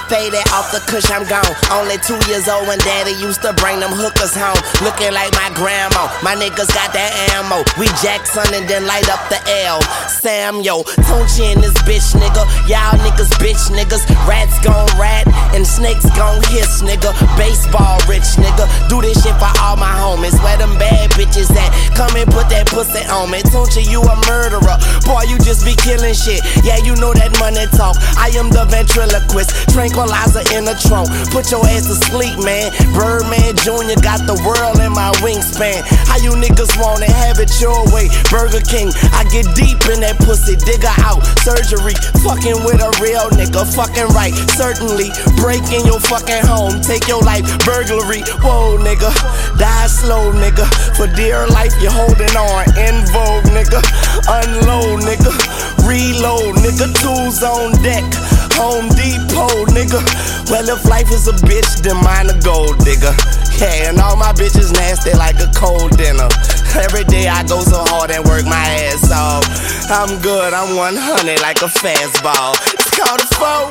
Faded off the cush, I'm gone. Only 2 years old when daddy used to bring them hookers home. Looking like my grandma, my niggas got that ammo. We Jackson and then light up the L. Samuel, Tunchi and this bitch nigga. Y'all niggas bitch niggas. Rats gon' rat and snakes gon' hiss nigga. Baseball rich nigga. Do this shit for all my homies. Where them bad bitches at? Come and put that pussy on me. Tunchi, you a murderer. Boy, you just be killing shit. Yeah, you know that money talk. I am the ventriloquist. Tranquilizer in the trunk. Put your ass to sleep, man. Birdman Jr. got the world in my wingspan. How you niggas want it? Have it your way. Burger King. I get deep in that pussy. Digger out. Surgery. Fucking with a real nigga. Fucking right. Certainly. Break in your fucking home. Take your life. Burglary. Whoa, nigga. Die slow, nigga. For dear life, you're holding on. In vogue, nigga. Unload, nigga. Reload, nigga. Tools on deck. Home Depot, nigga. Well, if life is a bitch, then mine a gold digger. Yeah, and all my bitches nasty like a cold dinner. Every day I go so hard and work my ass off. I'm good, I'm 100 like a fastball. It's called a foe.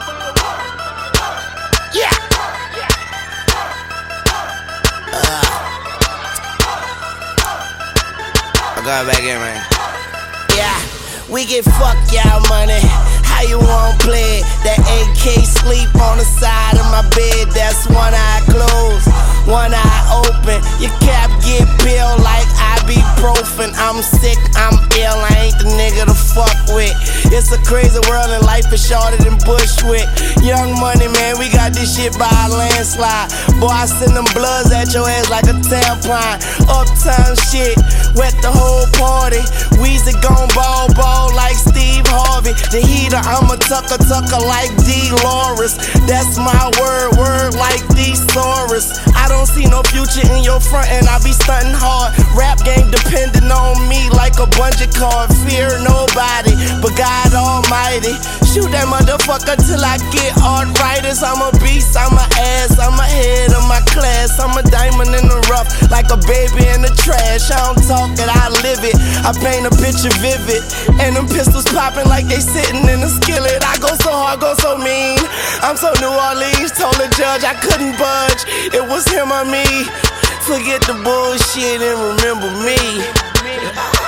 Yeah. I'm going back in, man. Yeah, we get fuck y'all money. How you want play it? That AK sleep on the side of my bed. That's one eye closed, one eye open. Your cap get peeled like ibuprofen. I'm sick, I'm ill, I ain't the nigga to fuck with. It's a crazy world and life is shorter than Bushwick. Young money, man, we got this shit by a landslide. Boy, I send them bloods at your ass like a tampon. Uptown shit, wet the whole party. Weezy gon' ball like Steve Harvey. The heater, I'm a tucker like D-Loris. That's my word like thesaurus. I don't see no future in your front and I be stunting hard. Rap game depending on me like a bungee cord. Fear nobody but God Almighty. Shoot that motherfucker till I get arthritis. I'm a beast, I'm a ass, I'm ahead of my class. I'm a diamond in the rough like a baby in the trash. I don't talk it, I live it. I paint a picture vivid. And them pistols popping like they sitting in a skillet. I go so hard, go so mean. I'm so New Orleans, told the judge I couldn't budge. It was him or me. Forget the bullshit and remember me.